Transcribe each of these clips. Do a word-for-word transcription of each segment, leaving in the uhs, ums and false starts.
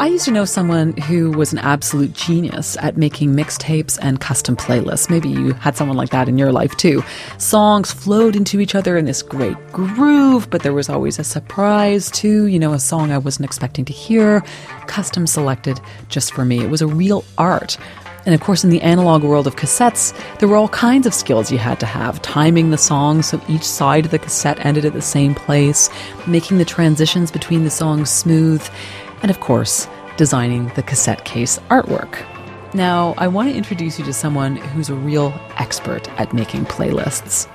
I used to know someone who was an absolute genius at making mixtapes and custom playlists. Maybe you had someone like that in your life too. Songs flowed into each other in this great groove, but there was always a surprise too. You know, a song I wasn't expecting to hear, custom selected just for me. It was a real art. And of course, in the analog world of cassettes, there were all kinds of skills you had to have. Timing the songs so each side of the cassette ended at the same place, making the transitions between the songs smooth, and of course, designing the cassette case artwork. Now, I want to introduce you to someone who's a real expert at making playlists.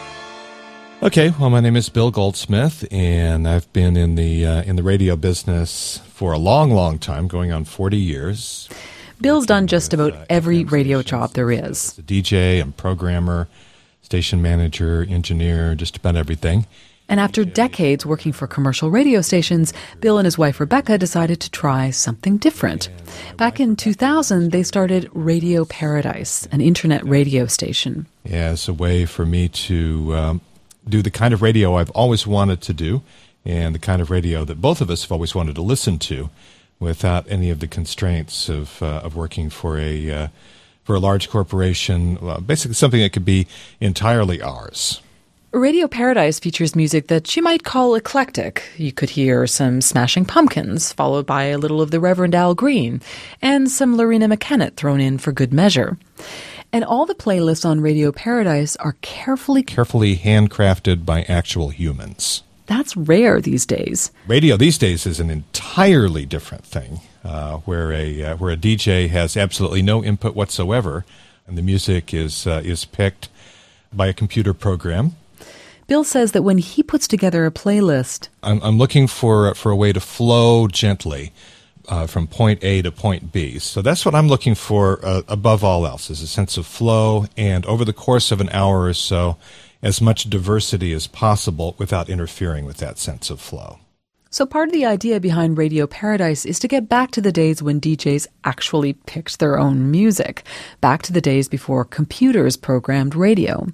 Okay, well, my name is Bill Goldsmith, and I've been in the uh, in the radio business for a long, long time, going on forty years. Bill's done just about every radio job there is. A D J and programmer, station manager, engineer, just about everything. And after decades working for commercial radio stations, Bill and his wife Rebecca decided to try something different. Back in two thousand, they started Radio Paradise, an internet radio station. Yeah, it's a way for me to um, do the kind of radio I've always wanted to do, and the kind of radio that both of us have always wanted to listen to, without any of the constraints of uh, of working for a uh, for a large corporation. Well, basically, something that could be entirely ours. Radio Paradise features music that you might call eclectic. You could hear some Smashing Pumpkins, followed by a little of the Reverend Al Green, and some Lorena McKennitt thrown in for good measure. And all the playlists on Radio Paradise are carefully carefully handcrafted by actual humans. That's rare these days. Radio these days is an entirely different thing, uh, where a uh, where a D J has absolutely no input whatsoever, and the music is uh, is picked by a computer program. Bill says that when he puts together a playlist, I'm, I'm looking for for a way to flow gently uh, from point A to point B. So that's what I'm looking for uh, above all else, is a sense of flow, and over the course of an hour or so, as much diversity as possible without interfering with that sense of flow. So part of the idea behind Radio Paradise is to get back to the days when D Js actually picked their own music, back to the days before computers programmed radio.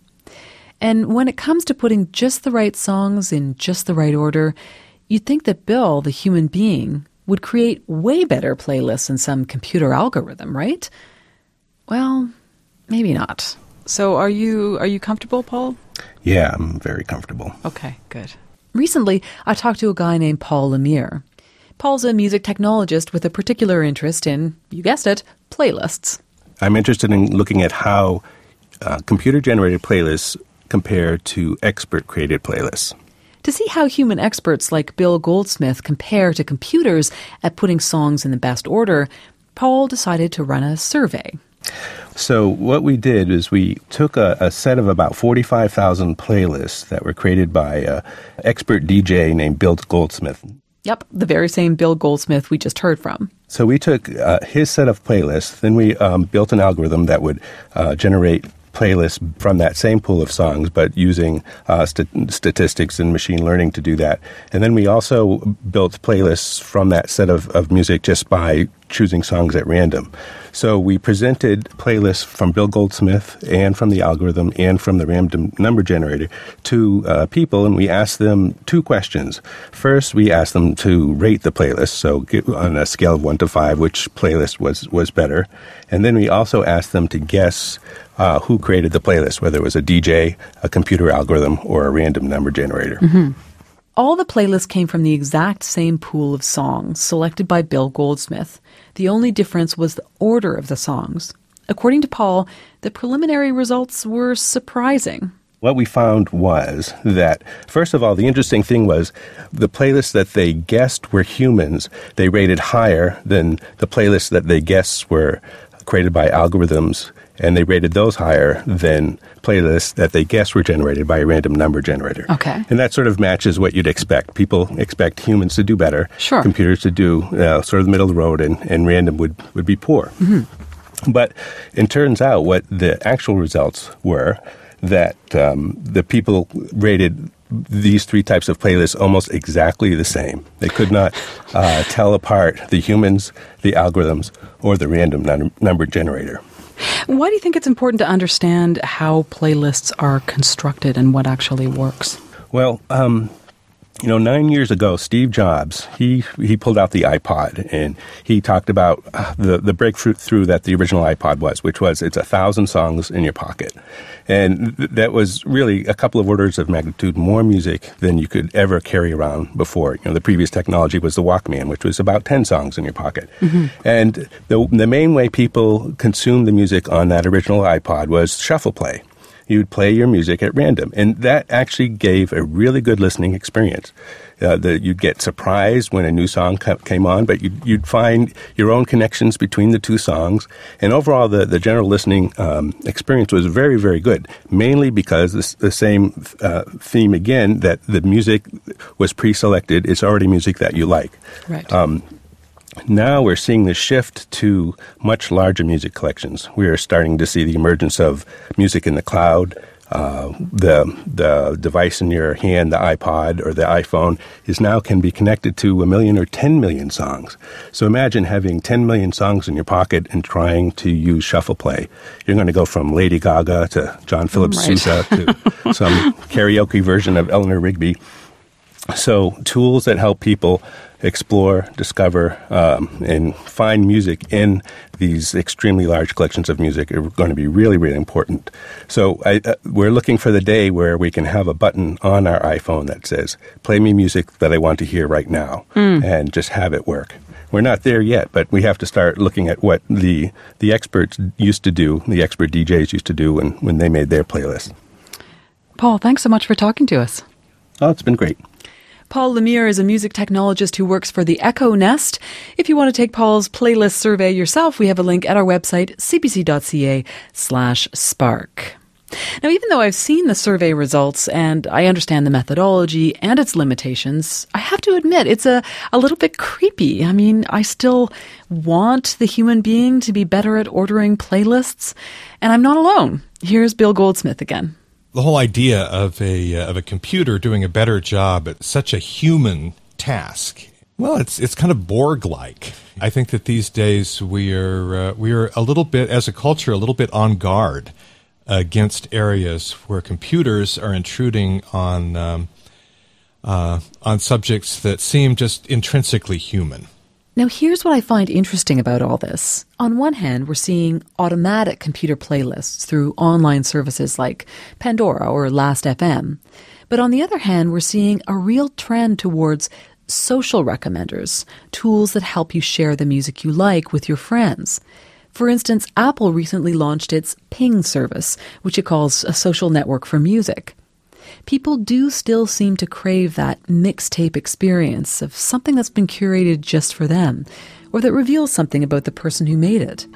And when it comes to putting just the right songs in just the right order, you'd think that Bill, the human being, would create way better playlists than some computer algorithm, right? Well, maybe not. So are you are you comfortable, Paul? Yeah, I'm very comfortable. Okay, good. Recently, I talked to a guy named Paul Lemire. Paul's a music technologist with a particular interest in, you guessed it, playlists. I'm interested in looking at how uh, computer-generated playlists compare to expert-created playlists. To see how human experts like Bill Goldsmith compare to computers at putting songs in the best order, Paul decided to run a survey. So what we did is we took a, a set of about forty-five thousand playlists that were created by an expert D J named Bill Goldsmith. Yep, the very same Bill Goldsmith we just heard from. So we took uh, his set of playlists, then we um, built an algorithm that would uh, generate playlists from that same pool of songs, but using uh, st- statistics and machine learning to do that. And then we also built playlists from that set of, of music just by choosing songs at random. So we presented playlists from Bill Goldsmith and from the algorithm and from the random number generator to uh, people, and we asked them two questions. First, we asked them to rate the playlist, so on a scale of one to five, which playlist was, was better. And then we also asked them to guess uh, who created the playlist, whether it was a D J, a computer algorithm, or a random number generator. Mm-hmm. All the playlists came from the exact same pool of songs selected by Bill Goldsmith. The only difference was the order of the songs. According to Paul, the preliminary results were surprising. What we found was that, first of all, the interesting thing was the playlists that they guessed were humans, they rated higher than the playlists that they guessed were created by algorithms, and they rated those higher than playlists that they guessed were generated by a random number generator. Okay. And that sort of matches what you'd expect. People expect humans to do better, sure. computers to do uh, sort of the middle of the road, and, and random would, would be poor. Mm-hmm. But it turns out what the actual results were that um, the people rated these three types of playlists almost exactly the same. They could not uh, tell apart the humans, the algorithms, or the random num- number generator. Why do you think it's important to understand how playlists are constructed and what actually works? Well, um, You know, nine years ago, Steve Jobs, he he pulled out the iPod, and he talked about uh, the, the breakthrough that the original iPod was, which was it's a thousand songs in your pocket. And th- that was really a couple of orders of magnitude more music than you could ever carry around before. You know, the previous technology was the Walkman, which was about ten songs in your pocket. Mm-hmm. And the, the main way people consumed the music on that original iPod was shuffle play. You'd play your music at random. And that actually gave a really good listening experience. Uh, the, you'd get surprised when a new song ca- came on, but you'd, you'd find your own connections between the two songs. And overall, the, the general listening um, experience was very, very good, mainly because this, the same uh, theme again, that the music was pre-selected. It's already music that you like. Right. Um, Now we're seeing the shift to much larger music collections. We are starting to see the emergence of music in the cloud. Uh, the the device in your hand, the iPod or the iPhone, is now can be connected to a million or ten million songs. So imagine having ten million songs in your pocket and trying to use shuffle play. You're going to go from Lady Gaga to John Philip Right. Sousa to some karaoke version of Eleanor Rigby. So tools that help people explore, discover, um, and find music in these extremely large collections of music are going to be really, really important. So I, uh, we're looking for the day where we can have a button on our iPhone that says, play me music that I want to hear right now, mm. and just have it work. We're not there yet, but we have to start looking at what the the experts used to do, the expert D Js used to do when, when they made their playlists. Paul, thanks so much for talking to us. Oh, it's been great. Paul Lemire is a music technologist who works for the Echo Nest. If you want to take Paul's playlist survey yourself, we have a link at our website, cbc.ca slash spark. Now, even though I've seen the survey results and I understand the methodology and its limitations, I have to admit it's a, a little bit creepy. I mean, I still want the human being to be better at ordering playlists, and I'm not alone. Here's Bill Goldsmith again. The whole idea of a uh, of a computer doing a better job at such a human task, well, it's it's kind of Borg-like. I think that these days we are uh, we are a little bit, as a culture, a little bit on guard against areas where computers are intruding on um, uh, on subjects that seem just intrinsically human. Now, here's what I find interesting about all this. On one hand, we're seeing automatic computer playlists through online services like Pandora or Last F M. But on the other hand, we're seeing a real trend towards social recommenders, tools that help you share the music you like with your friends. For instance, Apple recently launched its Ping service, which it calls a social network for music. People do still seem to crave that mixtape experience of something that's been curated just for them, or that reveals something about the person who made it.